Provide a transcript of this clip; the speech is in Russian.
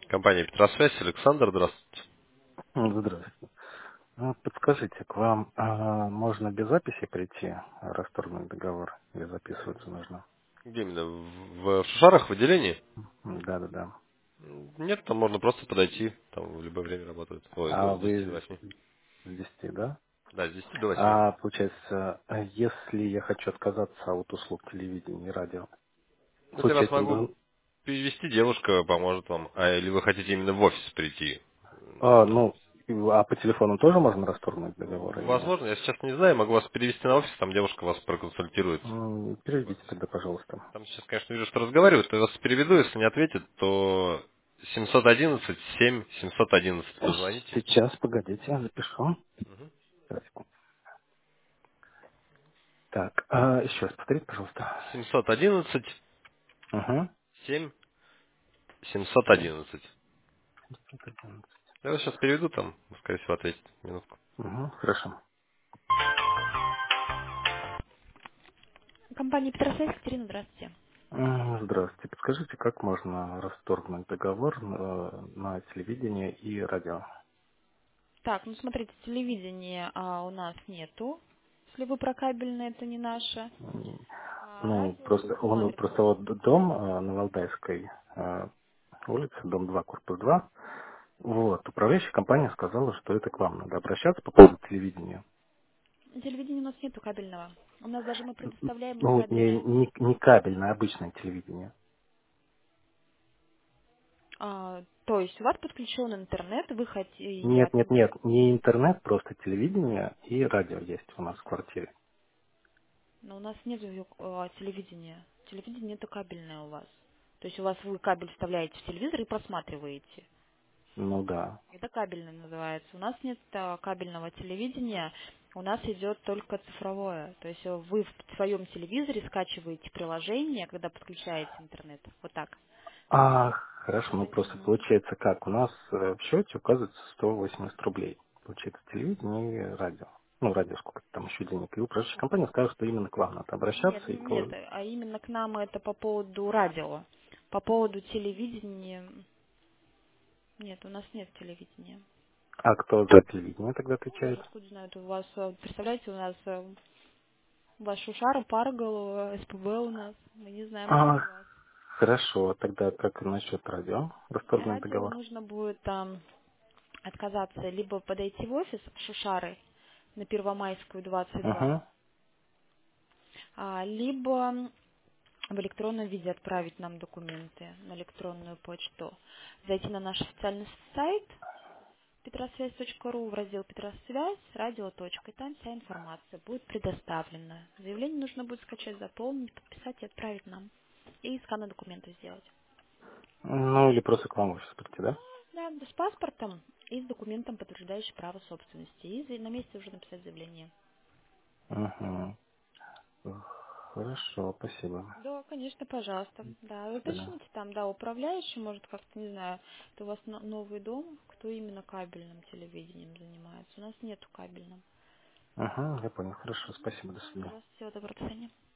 Компания Петросвязь, Александр, здравствуйте. Здравствуйте. Подскажите, к вам можно без записи прийти, расторгнуть договор, или записываться нужно? Где именно? В Шушарах, в отделении? Да. Нет, там можно просто подойти, там в любое время работают. Ой, А с 10 до вы 8. с 10, да? Да, с 10 до 8. Получается, если я хочу отказаться от услуг телевидения и радио, Это я вас получается, могу перевести, девушка поможет вам. Или вы хотите именно в офис прийти? ну, а по телефону тоже можно расторгнуть договор или нет? Возможно, я сейчас не знаю, могу вас перевести на офис, там девушка вас проконсультирует. Переведите тогда, пожалуйста. Там сейчас, конечно, вижу, что разговаривают, то я вас переведу, если не ответит, то 711 7 711 позвоните. Сейчас, погодите, я запишу. Сейчас, секунду. Так, еще раз повторите, пожалуйста. 711 Угу. 7 711. Я вас сейчас переведу, там, скорее всего, ответит. Минутку. Угу, хорошо. Компания Петросвязь, Екатерина, здравствуйте. Здравствуйте. Подскажите, как можно расторгнуть договор на телевидение и радио? Так, ну смотрите, телевидение у нас нету. Если вы про кабельное, это не наше. М, Ну, Радио просто просто просматривается. вот дом на Валдайской улице, дом 2, корпус 2. Вот, управляющая компания сказала, что это к вам надо обращаться по поводу телевидения. Телевидения у нас нету кабельного. У нас даже мы предоставляем Ну, некабельное. не кабельное, а обычное телевидение. То есть у вас подключен интернет, вы хотите Нет, не интернет, просто телевидение и радио есть у нас в квартире. но у нас нет телевидения. Телевидение это кабельное у вас. То есть у вас вы кабель вставляете в телевизор и просматриваете. Ну да. Это кабельное называется. У нас нет кабельного телевидения, у нас идет только цифровое. То есть вы в своем телевизоре скачиваете приложение, когда подключаете интернет. Вот так. Хорошо, ну просто Мгм. получается как? У нас в счете указывается 180 рублей. Получается телевидение и радио. Ну, радио сколько там еще денег. И управляющая компания сказала, что именно к вам надо Нет, обращаться. нет, а именно к нам это по поводу радио. По поводу телевидения, нет, у нас нет телевидения. А кто за телевидение тогда Ну, я отвечает? же откуда знаю, это у вас, представляете, у нас ваш Шушара, Паргал, СПБ у нас, мы не знаем А, насчет вас. хорошо, тогда как насчет радио? Расторгнуть Радио договор? нужно будет отказаться, либо подойти в офис Шушары на Первомайскую, 22, Угу. либо в электронном виде отправить нам документы на электронную почту. Зайти на наш официальный сайт petrosвязь.ру в раздел «Петросвязь», радио. И там вся информация будет предоставлена. Заявление нужно будет скачать, заполнить, подписать и отправить нам. И сканы документов сделать. Ну, или просто к вам в офис прийти, да? Да, с паспортом и с документом, подтверждающим право собственности. И на месте уже написать заявление. Угу. Хорошо, спасибо. Да, конечно, пожалуйста. Да, До свидания. уточните там, да, управляющий, может, как-то, не знаю, это у вас новый дом, кто именно кабельным телевидением занимается. У нас нету кабельным. Угу, я понял. Хорошо, спасибо, до Да, свидания. здравствуйте, всего доброго, до свидания.